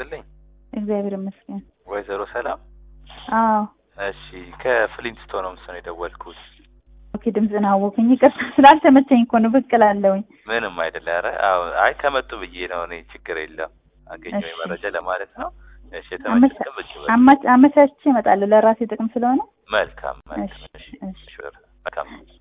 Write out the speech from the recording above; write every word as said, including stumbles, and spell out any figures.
ይስጥልኝ እግዚአብሔር ይመስገን ወይዘሮ ሰላም አዎ እሺ ከፍሊንትስቶን ነው ምሰን የደወልኩት ኦኬ ድምጽና አወኩኝ ይቅርታ ስላልተመቸኝ እኮ ነው ብቅላለሁኝ ምንም አይደለ ኧረ አዎ አይ ከመጡ ብዬ ነው እኔ ችግር የለም አገኘው መረጃ ለማለት ነው እሺ ተመቸኝ ብቻ አመቻችቼ እመጣለሁ ለራሴ ጥቅም ስለሆነ መልካም መልካም እሺ እሺ መልካም